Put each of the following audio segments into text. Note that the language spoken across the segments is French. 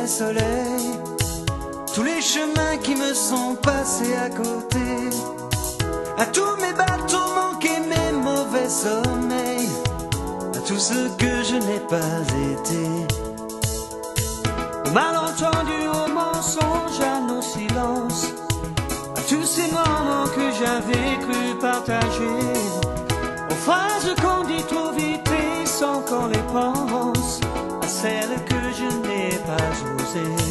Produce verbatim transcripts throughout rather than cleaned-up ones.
et soleil, tous les chemins qui me sont passés à côté, à tous mes bateaux manqués, mes mauvais sommeils, à tout ce que je n'ai pas été. Aux malentendus, aux mensonges, à nos silences, à tous ces moments que j'avais cru partager, aux phrases qu'on dit trop vite et sans qu'on les pense, à celles que je n'ai pas osées.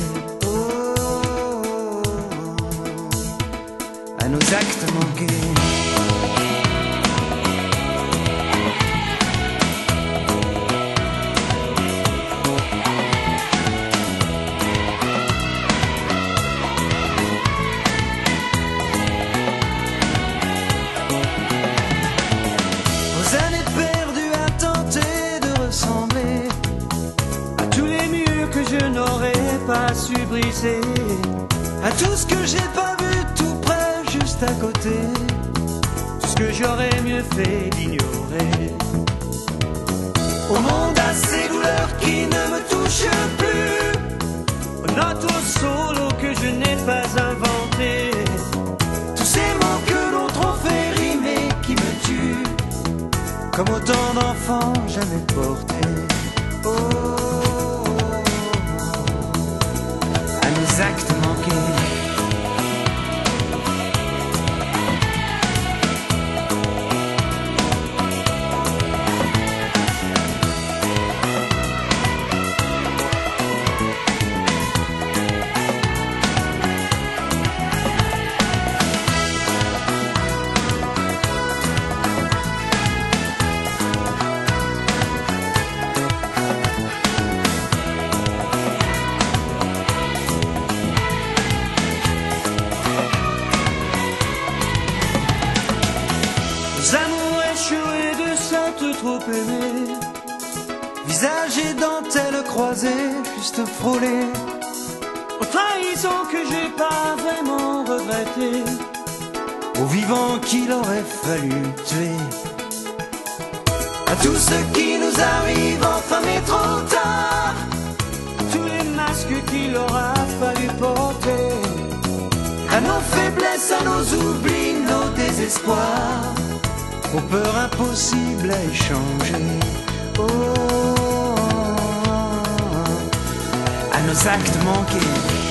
Oh, à nos actes manqués. Aux années perdues à tenter de ressembler À tous les murs que je n'aurais pas su briser, à tout ce que j'ai pas vu tout près, juste à côté, tout ce que j'aurais mieux fait d'ignorer. au monde à ces douleurs qui ne me touchent plus, Aux notes au solo que je n'ai pas inventé, tous ces mots que l'on trop fait rimer qui me tuent, comme autant d'enfants jamais portés. Oh, à nos actes manqués. aux amours échoués de s'être trop aimé, Visage et dentelle croisée, juste frôlée, aux trahisons que j'ai pas vraiment regrettées, aux vivants qu'il aurait fallu tuer, à tout ce qui nous arrive enfin mais trop tard, tous les masques qu'il aura fallu porter, à nos faiblesses, à nos oublis, nos désespoirs, aux peurs impossibles à échanger. Oh, à nos actes manqués.